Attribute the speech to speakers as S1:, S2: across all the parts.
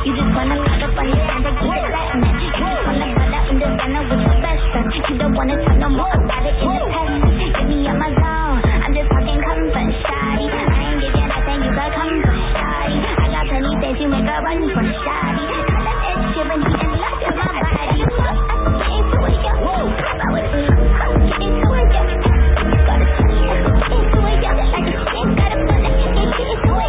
S1: You just wanna fuck up on your hand and keep it Latin. You just wanna butt up in the dinner with your best friend. You don't wanna talk no more about it in the past. Get me on my zone. I'm just talking comfort, shawty. I ain't giving nothing, you got comfort, shawty. I got plenty things you make a run for, shawty. Call up that shit when he in love with my body. Get into it, yo. Get into it, yo. Get into it, yo. Like a snake, got a bullet. Get into it, yo.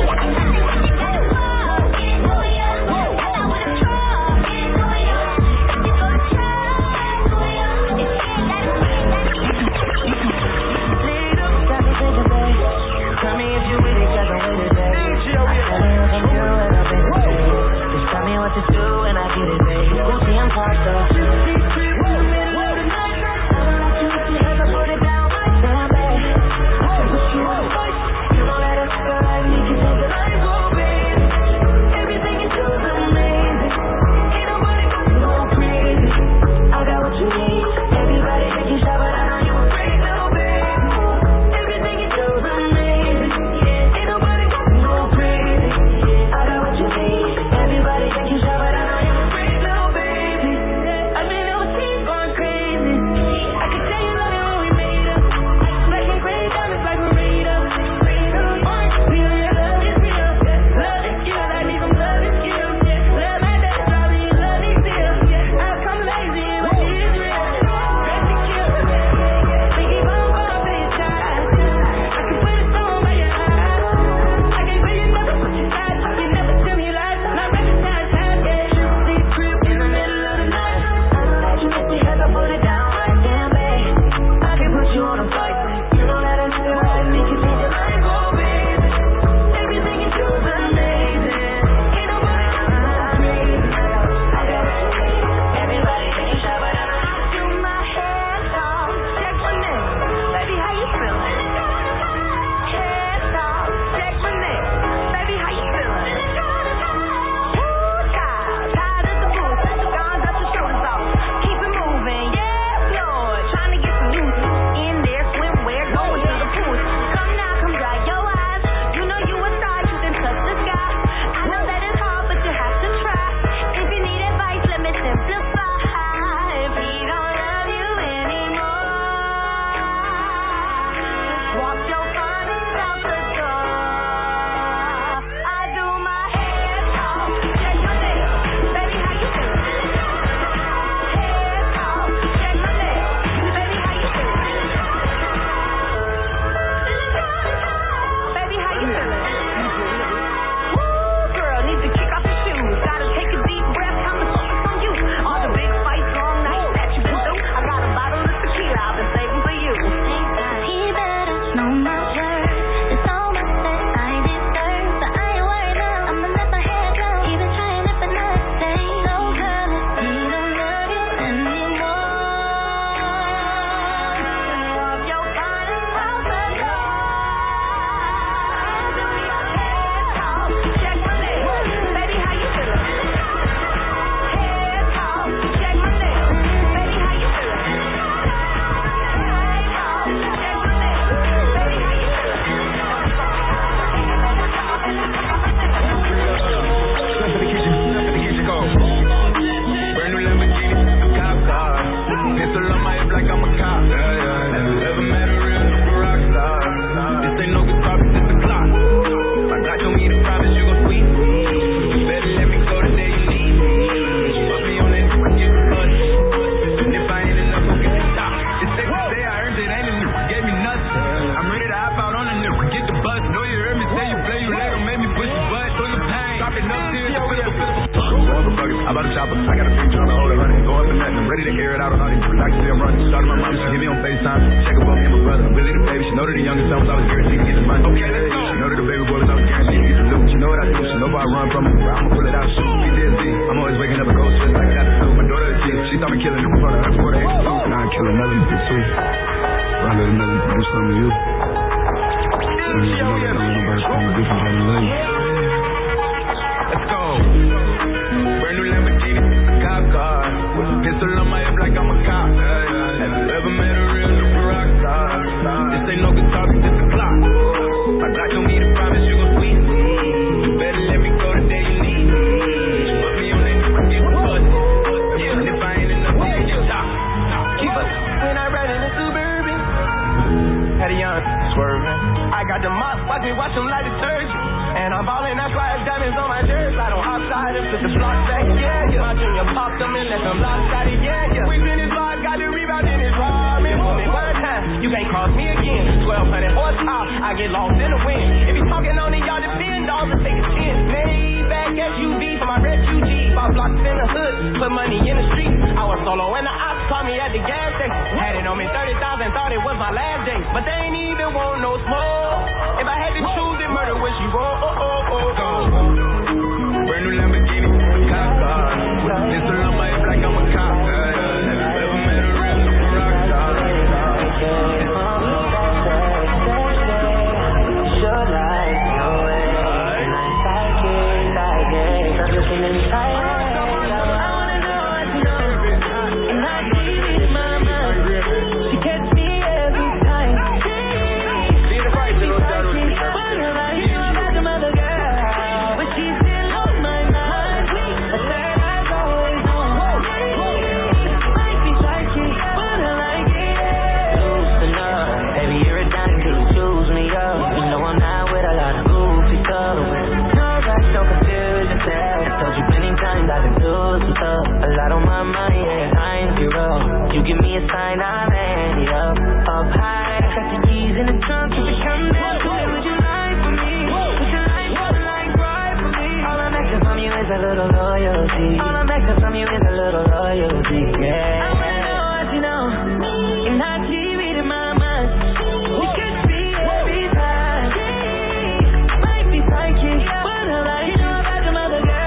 S2: had a young swerving. I got the mop, watch me wash them like detergent. And I'm ballin', that's why it's diamonds on my jersey. I don't outside him, took the block back, yeah. My junior popped them and left them lopsided, yeah. We in his block, got the rebound in his raw. Me one time, you can't cross me again. 1200 horsepower, I get lost in the wind. If you talking on it, y'all depend on to take a chance. Maybach SUV for my refugee. Bought blocks in the hood, put money in the street. I was solo and the ops caught me at the gas station. Had it on me 30,000, thought it was my last day. But they ain't even want no smoke. If I had to choose it, murder where she roll.
S3: Brand new Lamborghini, top car. This a lump, it's like I'm a cop. Never met a real super rock star.
S4: Should like your way, and I'm psychic. I'm looking inside. I wanna know what you know, and I see it in my mind. She gets me every time.
S3: See the price, little shadow.
S4: A lot on my mind, yeah, I'm zero. You give me a sign, I'm ready up high. Got the keys in the trunk, if it comes down to it, would you lie for me? Would you like right for me? All I'm asking from you is a little loyalty. All I'm asking from you is a little loyalty, yeah. I wanna know what you know, and I keep reading my mind. We could be every time. Might be psychic, but I like you know about the mother girl.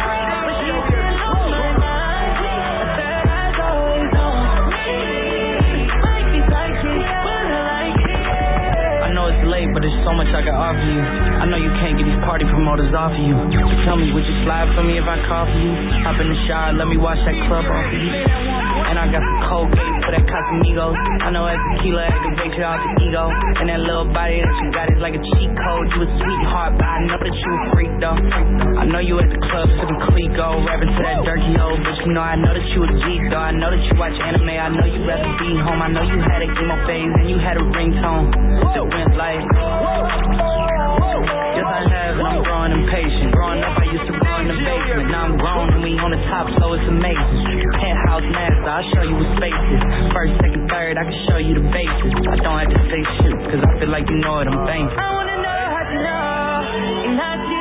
S5: But there's so much I can offer you. I know you can't get these party promoters off of you. Tell me, would you slide for me if I call for you? Hop in the shower, let me wash that club off of you. And I got some Colgate for that Casamigos. I know that tequila activates you off the ego. And that little body that you got is like a cheat code. You a sweetheart, but I know that you a freak though. I know you at the club sipping Clico, rapping to that dirty old bitch. You know I know that you a geek though. I know that you watch anime. I know you rather be home. I know you had a emo phase and you had a ringtone that went like. Yes, I have, and I'm growing impatient. Growing up, I used to grow in the basement. Now I'm grown, and we on the top, so it's amazing. Penthouse master, I'll show you what space is. First, second, third, I can show you the bases. I don't have to say shit, cause I feel like you know it, I'm banking.
S4: I wanna know how to know, and how to